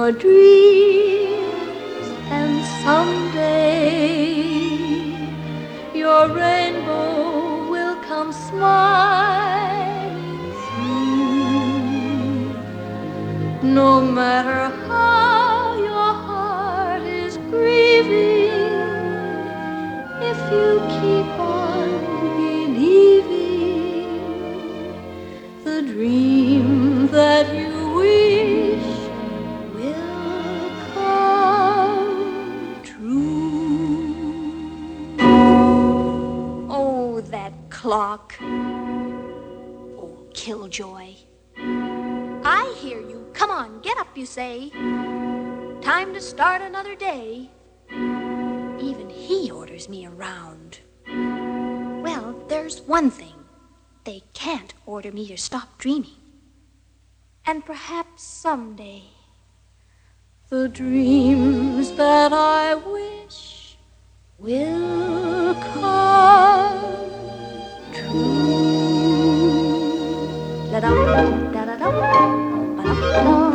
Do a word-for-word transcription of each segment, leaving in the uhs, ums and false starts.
your dreams, and someday your rainbow will come smiling through. No matter how your heart is grieving, if you keep on believing, the dream that you wish will come true. Oh, that clock. Oh, Killjoy. I hear you. Come on, get up, you say. Time to start another day. Even he orders me around. Well, there's one thing. They can't order me to stop dreaming. And perhaps someday, the dreams that I wish will come true. Da-dum, da-da-dum, ba-dum-ba-dum,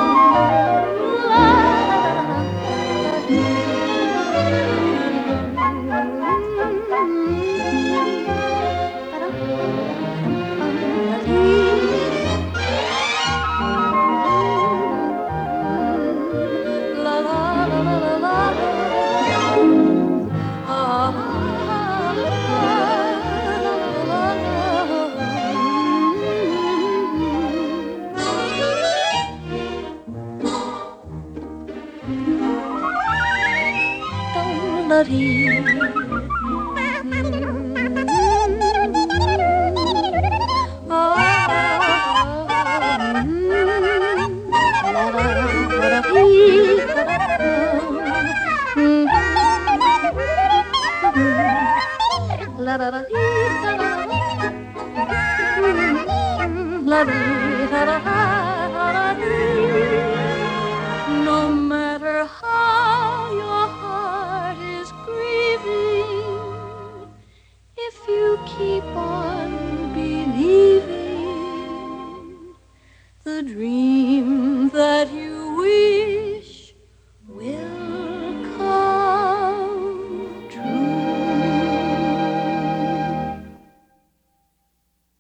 no matter how your heart is grieving, if you keep on